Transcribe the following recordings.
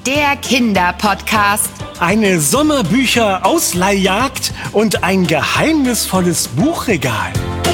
der Kinderpodcast. Eine Sommerbücher-Ausleihjagd und ein geheimnisvolles Buchregal.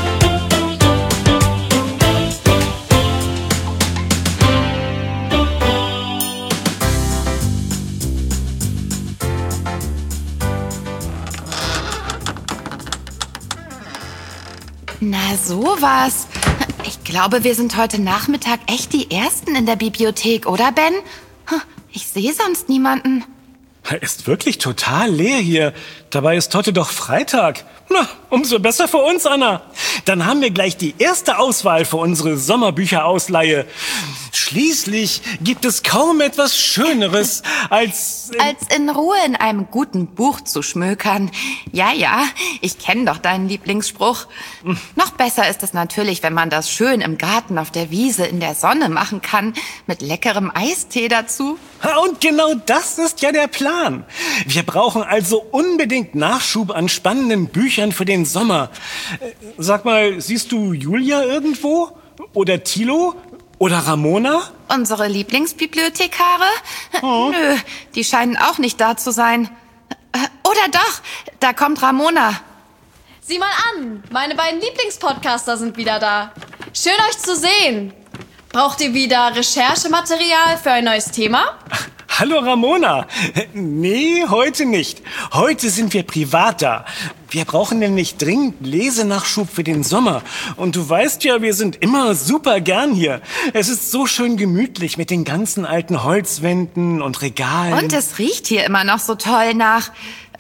Na sowas. Ich glaube, wir sind heute Nachmittag echt die Ersten in der Bibliothek, oder Ben? Ich sehe sonst niemanden. Ist wirklich total leer hier. Dabei ist heute doch Freitag. Na, umso besser für uns, Anna. Dann haben wir gleich die erste Auswahl für unsere Sommerbücherausleihe. Schließlich gibt es kaum etwas Schöneres, als in Ruhe in einem guten Buch zu schmökern. Ja, ich kenne doch deinen Lieblingsspruch. Noch besser ist es natürlich, wenn man das schön im Garten auf der Wiese in der Sonne machen kann, mit leckerem Eistee dazu. Und genau das ist ja der Plan. Wir brauchen also unbedingt Nachschub an spannenden Büchern für den Sommer. Sag mal, siehst du Julia irgendwo? Oder Thilo? Oder Ramona? Unsere Lieblingsbibliothekare? Nö, die scheinen auch nicht da zu sein. Oder doch, da kommt Ramona. Sieh mal an, meine beiden Lieblingspodcaster sind wieder da. Schön euch zu sehen. Braucht ihr wieder Recherchematerial für ein neues Thema? Hallo Ramona. Nee, heute nicht. Heute sind wir privat da. Wir brauchen nämlich dringend Lesenachschub für den Sommer. Und du weißt ja, wir sind immer super gern hier. Es ist so schön gemütlich mit den ganzen alten Holzwänden und Regalen. Und es riecht hier immer noch so toll nach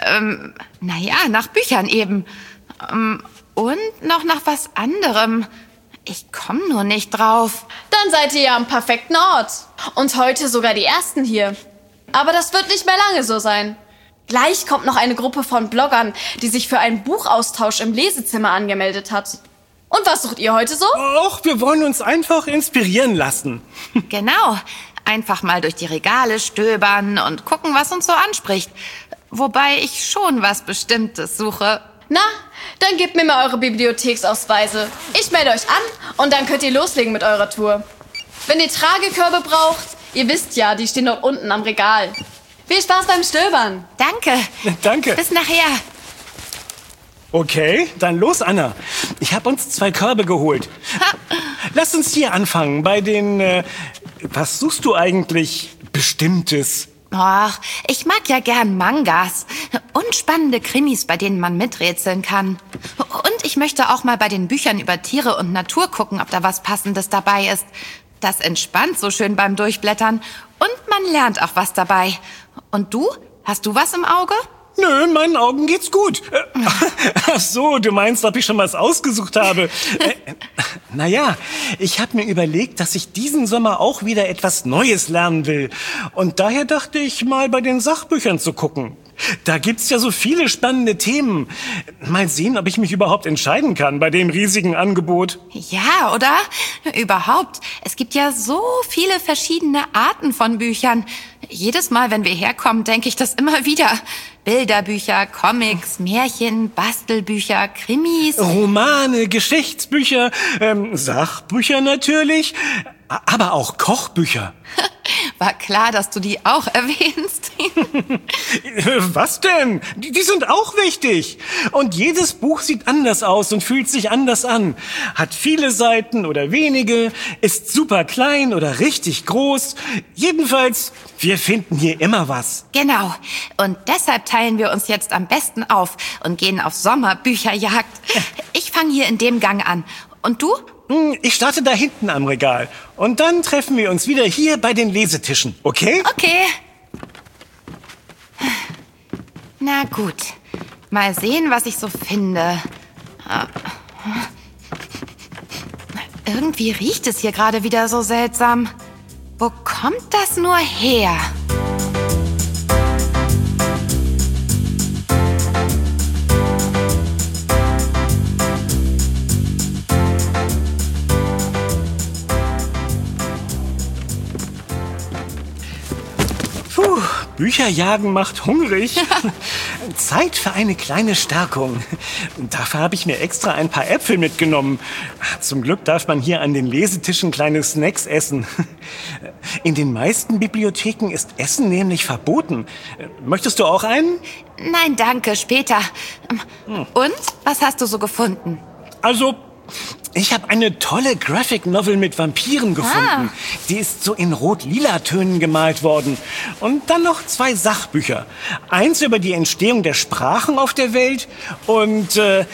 Büchern eben. Und noch nach was anderem. Ich komme nur nicht drauf. Dann seid ihr ja am perfekten Ort. Und heute sogar die Ersten hier. Aber das wird nicht mehr lange so sein. Gleich kommt noch eine Gruppe von Bloggern, die sich für einen Buchaustausch im Lesezimmer angemeldet hat. Und was sucht ihr heute so? Och, wir wollen uns einfach inspirieren lassen. Genau. Einfach mal durch die Regale stöbern und gucken, was uns so anspricht. Wobei ich schon was Bestimmtes suche. Na, dann gebt mir mal eure Bibliotheksausweise. Ich melde euch an und dann könnt ihr loslegen mit eurer Tour. Wenn ihr Tragekörbe braucht, ihr wisst ja, die stehen dort unten am Regal. Viel Spaß beim Stöbern. Danke. Danke. Bis nachher. Okay, dann los, Anna. Ich habe uns 2 Körbe geholt. Lass uns hier anfangen, bei den... was suchst du eigentlich? Bestimmtes? Ach, ich mag ja gern Mangas und spannende Krimis, bei denen man miträtseln kann. Und ich möchte auch mal bei den Büchern über Tiere und Natur gucken, ob da was Passendes dabei ist. Das entspannt so schön beim Durchblättern und man lernt auch was dabei. Und du? Hast du was im Auge? Nö, meinen Augen geht's gut. Ach so, du meinst, ob ich schon was ausgesucht habe. Naja, ich habe mir überlegt, dass ich diesen Sommer auch wieder etwas Neues lernen will. Und daher dachte ich, mal bei den Sachbüchern zu gucken. Da gibt's ja so viele spannende Themen. Mal sehen, ob ich mich überhaupt entscheiden kann bei dem riesigen Angebot. Ja, oder? Überhaupt. Es gibt ja so viele verschiedene Arten von Büchern. Jedes Mal, wenn wir herkommen, denke ich das immer wieder. Bilderbücher, Comics, Märchen, Bastelbücher, Krimis. Romane, Geschichtsbücher, Sachbücher natürlich, aber auch Kochbücher. War klar, dass du die auch erwähnst. Was denn? Die sind auch wichtig. Und jedes Buch sieht anders aus und fühlt sich anders an. Hat viele Seiten oder wenige, ist super klein oder richtig groß. Jedenfalls, wir finden hier immer was. Genau. Und deshalb teilen wir uns jetzt am besten auf und gehen auf Sommerbücherjagd. Ich fange hier in dem Gang an. Und du? Ich starte da hinten am Regal. Und dann treffen wir uns wieder hier bei den Lesetischen, okay? Okay. Na gut. Mal sehen, was ich so finde. Irgendwie riecht es hier gerade wieder so seltsam. Wo kommt das nur her? Bücherjagen macht hungrig. Zeit für eine kleine Stärkung. Dafür habe ich mir extra ein paar Äpfel mitgenommen. Zum Glück darf man hier an den Lesetischen kleine Snacks essen. In den meisten Bibliotheken ist Essen nämlich verboten. Möchtest du auch einen? Nein, danke, später. Und, was hast du so gefunden? Also, ich habe eine tolle Graphic Novel mit Vampiren gefunden. Die ist so in rot-lila Tönen gemalt worden. Und dann noch 2 Sachbücher. Eins über die Entstehung der Sprachen auf der Welt und,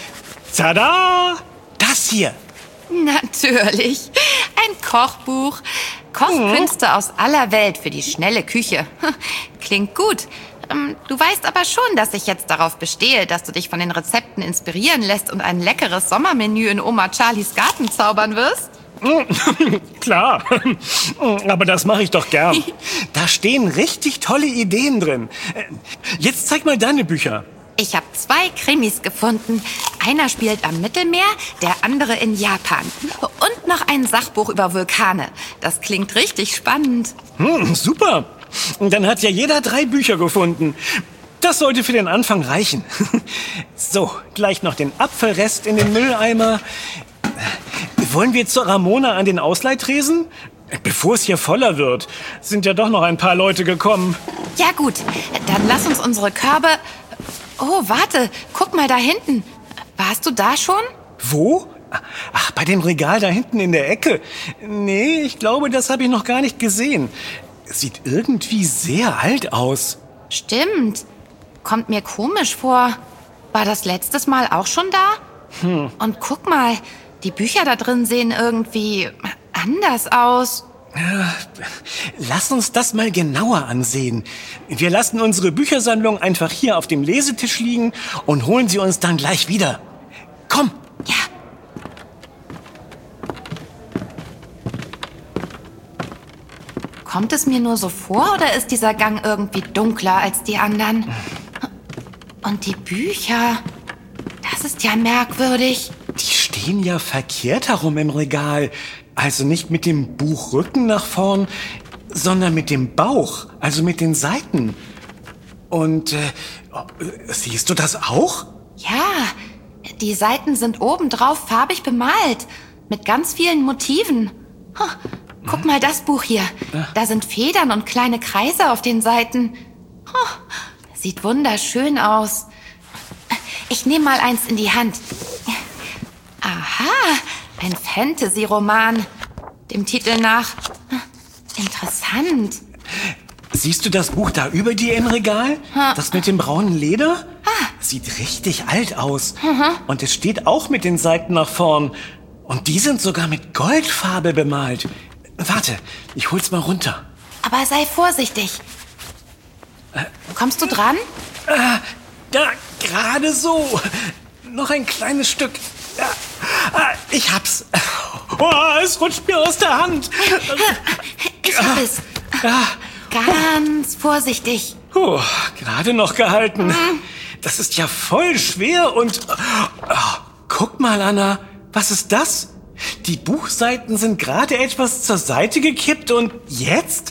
tada, das hier. Natürlich, ein Kochbuch. Kochkünste aus aller Welt für die schnelle Küche. Klingt gut. Du weißt aber schon, dass ich jetzt darauf bestehe, dass du dich von den Rezepten inspirieren lässt und ein leckeres Sommermenü in Oma Charlies Garten zaubern wirst? Klar, aber das mache ich doch gern. Da stehen richtig tolle Ideen drin. Jetzt zeig mal deine Bücher. Ich habe 2 Krimis gefunden. Einer spielt am Mittelmeer, der andere in Japan. Und noch ein Sachbuch über Vulkane. Das klingt richtig spannend. Super. Dann hat ja jeder 3 Bücher gefunden. Das sollte für den Anfang reichen. So, gleich noch den Apfelrest in den Mülleimer. Wollen wir zur Ramona an den Ausleihtresen? Bevor es hier voller wird, sind ja doch noch ein paar Leute gekommen. Ja gut, dann lass uns unsere Körbe... Oh, warte, guck mal da hinten. Warst du da schon? Wo? Ach, bei dem Regal da hinten in der Ecke. Nee, ich glaube, das habe ich noch gar nicht gesehen. Es sieht irgendwie sehr alt aus. Stimmt. Kommt mir komisch vor. War das letztes Mal auch schon da? Und guck mal, die Bücher da drin sehen irgendwie anders aus. Lass uns das mal genauer ansehen. Wir lassen unsere Büchersammlung einfach hier auf dem Lesetisch liegen und holen sie uns dann gleich wieder. Komm! Ja. Kommt es mir nur so vor oder ist dieser Gang irgendwie dunkler als die anderen? Und die Bücher, das ist ja merkwürdig. Die stehen ja verkehrt herum im Regal. Also nicht mit dem Buchrücken nach vorn, sondern mit dem Bauch, also mit den Seiten. Und siehst du das auch? Ja, die Seiten sind obendrauf farbig bemalt, mit ganz vielen Motiven. Guck mal das Buch hier. Da sind Federn und kleine Kreise auf den Seiten. Sieht wunderschön aus. Ich nehme mal eins in die Hand. Aha, ein Fantasy-Roman. Dem Titel nach. Interessant. Siehst du das Buch da über dir im Regal? Das mit dem braunen Leder? Sieht richtig alt aus. Und es steht auch mit den Seiten nach vorn. Und die sind sogar mit Goldfarbe bemalt. Warte, ich hol's mal runter. Aber sei vorsichtig. Kommst du dran? Da, gerade so. Noch ein kleines Stück. Ich hab's. Oh, es rutscht mir aus der Hand. Ich hab es. Ganz vorsichtig. Gerade noch gehalten. Das ist ja voll schwer und... guck mal, Anna. Was ist das? Die Buchseiten sind gerade etwas zur Seite gekippt und jetzt?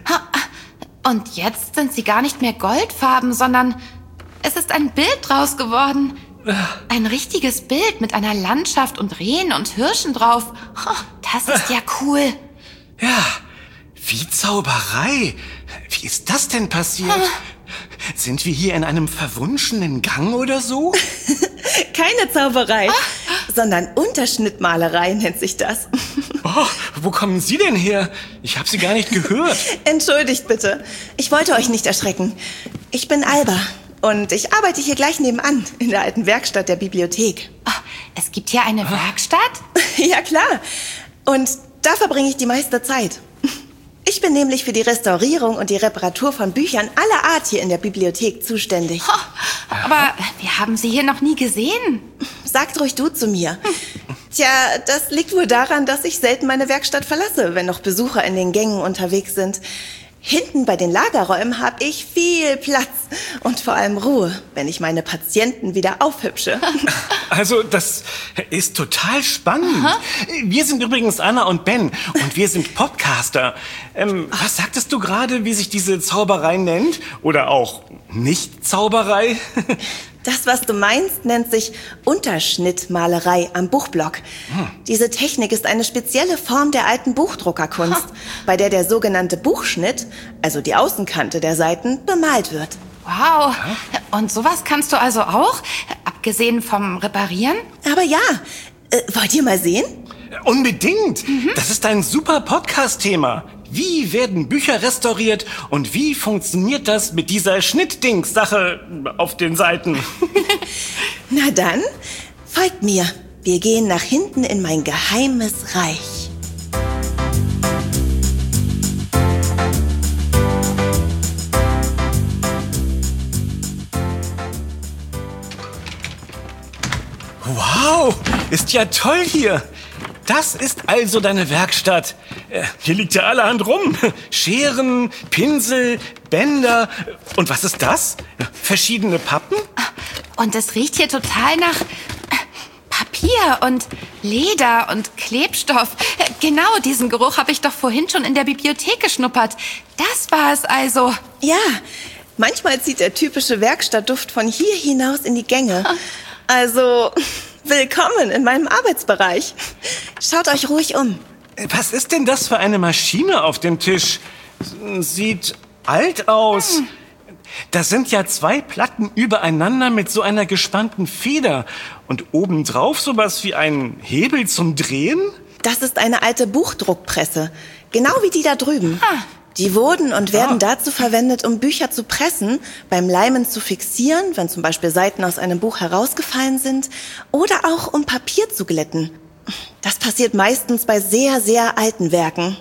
Und jetzt sind sie gar nicht mehr goldfarben, sondern es ist ein Bild draus geworden. Ein richtiges Bild mit einer Landschaft und Rehen und Hirschen drauf. Das ist ja cool. Ja, wie Zauberei. Wie ist das denn passiert? Sind wir hier in einem verwunschenen Gang oder so? Keine Zauberei, sondern Unterschnittmalerei nennt sich das. Oh, wo kommen Sie denn her? Ich habe Sie gar nicht gehört. Entschuldigt bitte, ich wollte euch nicht erschrecken. Ich bin Alba und ich arbeite hier gleich nebenan in der alten Werkstatt der Bibliothek. Es gibt hier eine Werkstatt? Ja klar, und da verbringe ich die meiste Zeit. Ich bin nämlich für die Restaurierung und die Reparatur von Büchern aller Art hier in der Bibliothek zuständig. Aber wir haben sie hier noch nie gesehen. Sagt ruhig du zu mir. Tja, das liegt wohl daran, dass ich selten meine Werkstatt verlasse, wenn noch Besucher in den Gängen unterwegs sind. Hinten bei den Lagerräumen habe ich viel Platz und vor allem Ruhe, wenn ich meine Patienten wieder aufhübsche. Also, das ist total spannend. Wir sind übrigens Anna und Ben und wir sind Podcaster. Was sagtest du gerade, wie sich diese Zauberei nennt? Oder auch nicht Zauberei? Das, was du meinst, nennt sich Unterschnittmalerei am Buchblock. Diese Technik ist eine spezielle Form der alten Buchdruckerkunst, bei der der sogenannte Buchschnitt, also die Außenkante der Seiten, bemalt wird. Wow. Und sowas kannst du also auch? Abgesehen vom Reparieren? Aber ja, wollt ihr mal sehen? Unbedingt. Das ist ein super Podcast-Thema. Wie werden Bücher restauriert und wie funktioniert das mit dieser Schnittdings-Sache auf den Seiten? Na dann, folgt mir. Wir gehen nach hinten in mein geheimes Reich. Wow, ist ja toll hier. Das ist also deine Werkstatt. Hier liegt ja allerhand rum. Scheren, Pinsel, Bänder. Und was ist das? Verschiedene Pappen? Und es riecht hier total nach Papier und Leder und Klebstoff. Genau, diesen Geruch habe ich doch vorhin schon in der Bibliothek geschnuppert. Das war es also. Ja, manchmal zieht der typische Werkstattduft von hier hinaus in die Gänge. Also, willkommen in meinem Arbeitsbereich. Schaut euch ruhig um. Was ist denn das für eine Maschine auf dem Tisch? Sieht alt aus. Das sind ja 2 Platten übereinander mit so einer gespannten Feder. Und obendrauf sowas wie ein Hebel zum Drehen? Das ist eine alte Buchdruckpresse. Genau wie die da drüben. Die wurden und werden dazu verwendet, um Bücher zu pressen, beim Leimen zu fixieren, wenn zum Beispiel Seiten aus einem Buch herausgefallen sind, oder auch um Papier zu glätten. Das passiert meistens bei sehr, sehr alten Werken.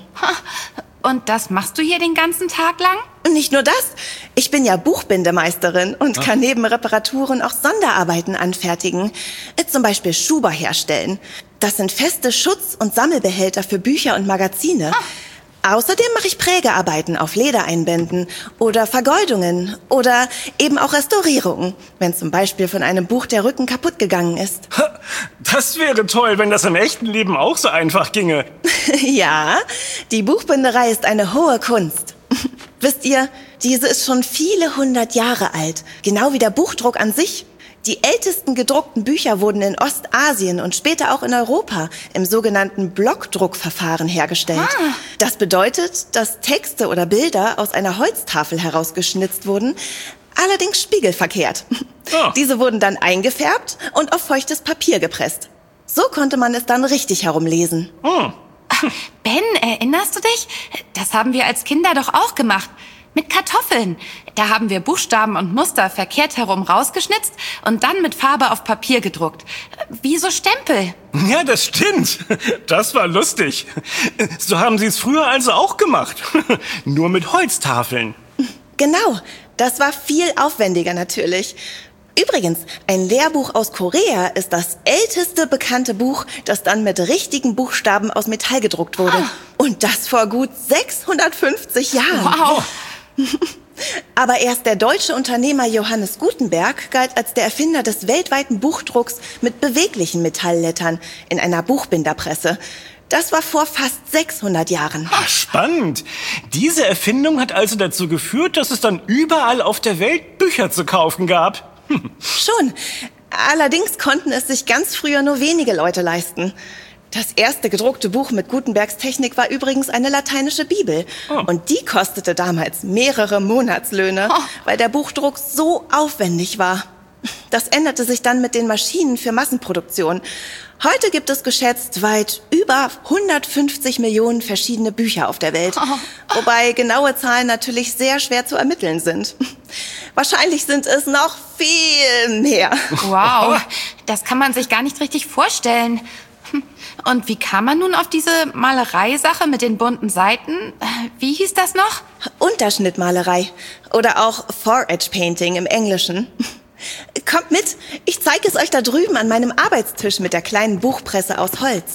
Und das machst du hier den ganzen Tag lang? Und nicht nur das, ich bin ja Buchbindemeisterin und kann neben Reparaturen auch Sonderarbeiten anfertigen. Zum Beispiel Schuber herstellen. Das sind feste Schutz- und Sammelbehälter für Bücher und Magazine. Außerdem mache ich Prägearbeiten auf Ledereinbänden oder Vergoldungen oder eben auch Restaurierungen, wenn zum Beispiel von einem Buch der Rücken kaputt gegangen ist. Das wäre toll, wenn das im echten Leben auch so einfach ginge. Ja, die Buchbinderei ist eine hohe Kunst. Wisst ihr, diese ist schon viele 100 Jahre alt, genau wie der Buchdruck an sich. Die ältesten gedruckten Bücher wurden in Ostasien und später auch in Europa im sogenannten Blockdruckverfahren hergestellt. Das bedeutet, dass Texte oder Bilder aus einer Holztafel herausgeschnitzt wurden, allerdings spiegelverkehrt. Diese wurden dann eingefärbt und auf feuchtes Papier gepresst. So konnte man es dann richtig herumlesen. Ben, erinnerst du dich? Das haben wir als Kinder doch auch gemacht. Mit Kartoffeln. Da haben wir Buchstaben und Muster verkehrt herum rausgeschnitzt und dann mit Farbe auf Papier gedruckt. Wie so Stempel. Ja, das stimmt. Das war lustig. So haben sie es früher also auch gemacht. Nur mit Holztafeln. Genau, das war viel aufwendiger natürlich. Übrigens, ein Lehrbuch aus Korea ist das älteste bekannte Buch, das dann mit richtigen Buchstaben aus Metall gedruckt wurde. Und das vor gut 650 Jahren. Wow. Aber erst der deutsche Unternehmer Johannes Gutenberg galt als der Erfinder des weltweiten Buchdrucks mit beweglichen Metalllettern in einer Buchbinderpresse. Das war vor fast 600 Jahren. Spannend. Diese Erfindung hat also dazu geführt, dass es dann überall auf der Welt Bücher zu kaufen gab. Schon. Allerdings konnten es sich ganz früher nur wenige Leute leisten. Das erste gedruckte Buch mit Gutenbergs Technik war übrigens eine lateinische Bibel. Und die kostete damals mehrere Monatslöhne, weil der Buchdruck so aufwendig war. Das änderte sich dann mit den Maschinen für Massenproduktion. Heute gibt es geschätzt weit über 150 Millionen verschiedene Bücher auf der Welt. Wobei genaue Zahlen natürlich sehr schwer zu ermitteln sind. Wahrscheinlich sind es noch viel mehr. Wow, das kann man sich gar nicht richtig vorstellen. Und wie kam man nun auf diese Malereisache mit den bunten Seiten? Wie hieß das noch? Unterschnittmalerei oder auch Four-Edge-Painting im Englischen. Kommt mit, ich zeige es euch da drüben an meinem Arbeitstisch mit der kleinen Buchpresse aus Holz.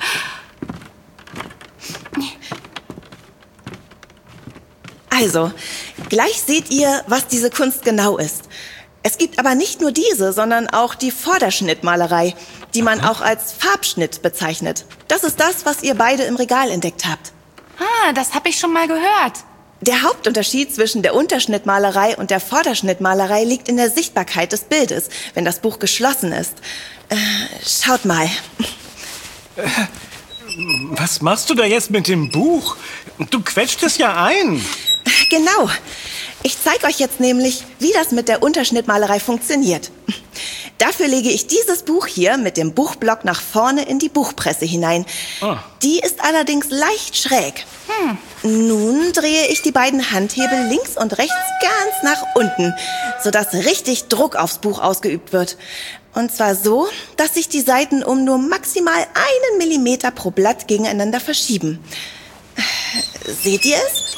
Also, gleich seht ihr, was diese Kunst genau ist. Es gibt aber nicht nur diese, sondern auch die Vorderschnittmalerei, die man auch als Farbschnitt bezeichnet. Das ist das, was ihr beide im Regal entdeckt habt. Das habe ich schon mal gehört. Der Hauptunterschied zwischen der Unterschnittmalerei und der Vorderschnittmalerei liegt in der Sichtbarkeit des Bildes, wenn das Buch geschlossen ist. Schaut mal. Was machst du da jetzt mit dem Buch? Du quetscht es ja ein. Genau. Ich zeige euch jetzt nämlich, wie das mit der Unterschnittmalerei funktioniert. Dafür lege ich dieses Buch hier mit dem Buchblock nach vorne in die Buchpresse hinein. Die ist allerdings leicht schräg. Nun drehe ich die beiden Handhebel links und rechts ganz nach unten, sodass richtig Druck aufs Buch ausgeübt wird. Und zwar so, dass sich die Seiten um nur maximal 1 Millimeter pro Blatt gegeneinander verschieben. Seht ihr es?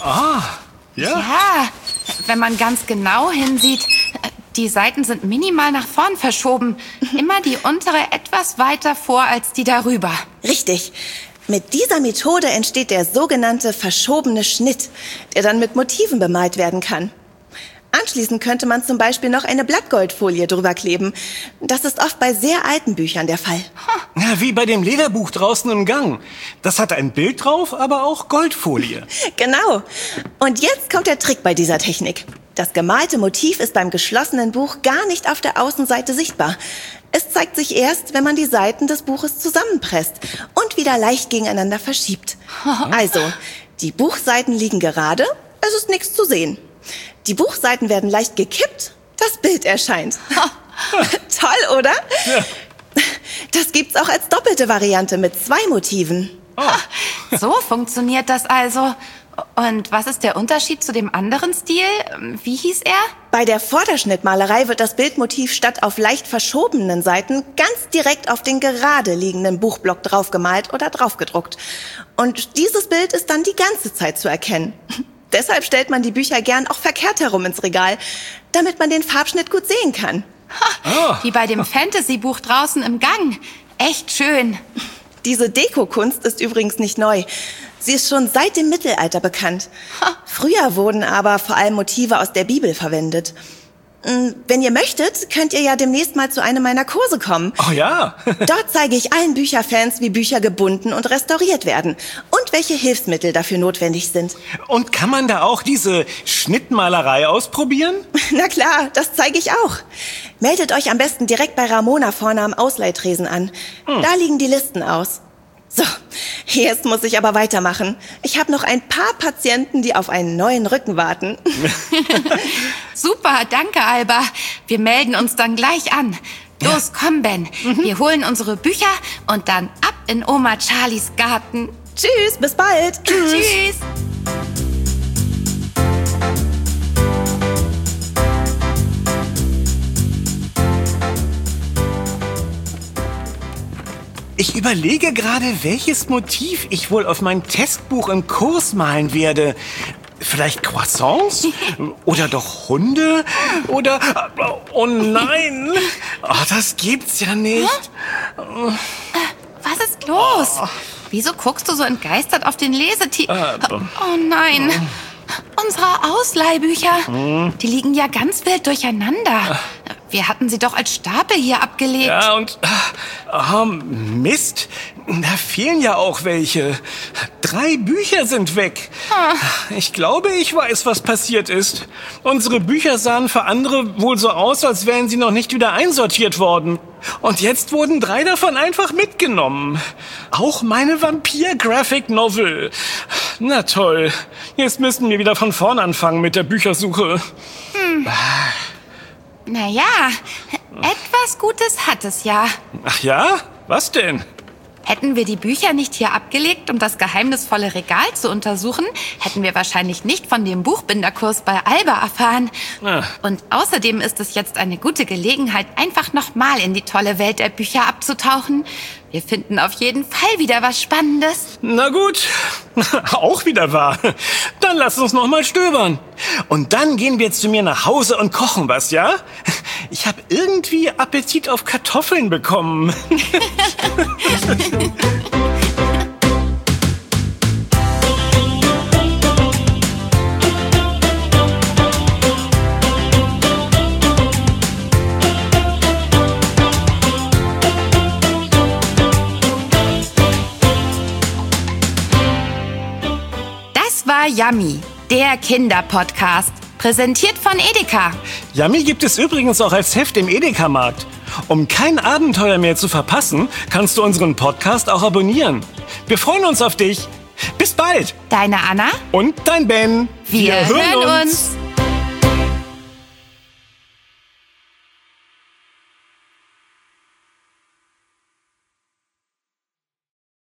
Ja, wenn man ganz genau hinsieht, die Seiten sind minimal nach vorn verschoben. Immer die untere etwas weiter vor als die darüber. Richtig. Mit dieser Methode entsteht der sogenannte verschobene Schnitt, der dann mit Motiven bemalt werden kann. Anschließend könnte man zum Beispiel noch eine Blattgoldfolie drüber kleben. Das ist oft bei sehr alten Büchern der Fall. Ja, wie bei dem Lederbuch draußen im Gang. Das hat ein Bild drauf, aber auch Goldfolie. Genau. Und jetzt kommt der Trick bei dieser Technik. Das gemalte Motiv ist beim geschlossenen Buch gar nicht auf der Außenseite sichtbar. Es zeigt sich erst, wenn man die Seiten des Buches zusammenpresst und wieder leicht gegeneinander verschiebt. Also, die Buchseiten liegen gerade, es ist nichts zu sehen. Die Buchseiten werden leicht gekippt, das Bild erscheint. Toll, oder? Ja. Das gibt's auch als doppelte Variante mit 2 Motiven. So funktioniert das also. Und was ist der Unterschied zu dem anderen Stil? Wie hieß er? Bei der Vorderschnittmalerei wird das Bildmotiv statt auf leicht verschobenen Seiten ganz direkt auf den gerade liegenden Buchblock draufgemalt oder draufgedruckt. Und dieses Bild ist dann die ganze Zeit zu erkennen. Deshalb stellt man die Bücher gern auch verkehrt herum ins Regal, damit man den Farbschnitt gut sehen kann. Wie bei dem Fantasy-Buch draußen im Gang. Echt schön. Diese Dekokunst ist übrigens nicht neu. Sie ist schon seit dem Mittelalter bekannt. Früher wurden aber vor allem Motive aus der Bibel verwendet. Wenn ihr möchtet, könnt ihr ja demnächst mal zu einem meiner Kurse kommen. Oh ja. Dort zeige ich allen Bücherfans, wie Bücher gebunden und restauriert werden und welche Hilfsmittel dafür notwendig sind. Und kann man da auch diese Schnittmalerei ausprobieren? Na klar, das zeige ich auch. Meldet euch am besten direkt bei Ramona vorne am Ausleihtresen an. Da liegen die Listen aus. So, jetzt muss ich aber weitermachen. Ich habe noch ein paar Patienten, die auf einen neuen Rücken warten. Super, danke, Alba. Wir melden uns dann gleich an. Los, komm, Ben. Wir holen unsere Bücher und dann ab in Oma Charlies Garten. Tschüss, bis bald. Tschüss. Ich überlege gerade, welches Motiv ich wohl auf mein Testbuch im Kurs malen werde. Vielleicht Croissants? Oder doch Hunde? Oder... Oh nein! Oh, das gibt's ja nicht. Was ist los? Wieso guckst du so entgeistert auf den Lesetitel? Oh nein. Unsere Ausleihbücher, die liegen ja ganz wild durcheinander. Wir hatten sie doch als Stapel hier abgelegt. Ja, und... Mist, da fehlen ja auch welche. 3 Bücher sind weg. Ich glaube, ich weiß, was passiert ist. Unsere Bücher sahen für andere wohl so aus, als wären sie noch nicht wieder einsortiert worden. Und jetzt wurden 3 davon einfach mitgenommen. Auch meine Vampir-Graphic-Novel. Na toll, jetzt müssen wir wieder von vorn anfangen mit der Büchersuche. Naja, etwas Gutes hat es ja. Ach ja? Was denn? Hätten wir die Bücher nicht hier abgelegt, um das geheimnisvolle Regal zu untersuchen, hätten wir wahrscheinlich nicht von dem Buchbinderkurs bei Alba erfahren. Und außerdem ist es jetzt eine gute Gelegenheit, einfach nochmal in die tolle Welt der Bücher abzutauchen. Wir finden auf jeden Fall wieder was Spannendes. Na gut, auch wieder wahr. Dann lass uns noch mal stöbern. Und dann gehen wir jetzt zu mir nach Hause und kochen was, ja? Ich habe irgendwie Appetit auf Kartoffeln bekommen. Das war Yummy, der Kinderpodcast. Präsentiert von Edeka. Yummy gibt es übrigens auch als Heft im Edeka-Markt. Um kein Abenteuer mehr zu verpassen, kannst du unseren Podcast auch abonnieren. Wir freuen uns auf dich. Bis bald. Deine Anna und dein Ben. Wir hören uns.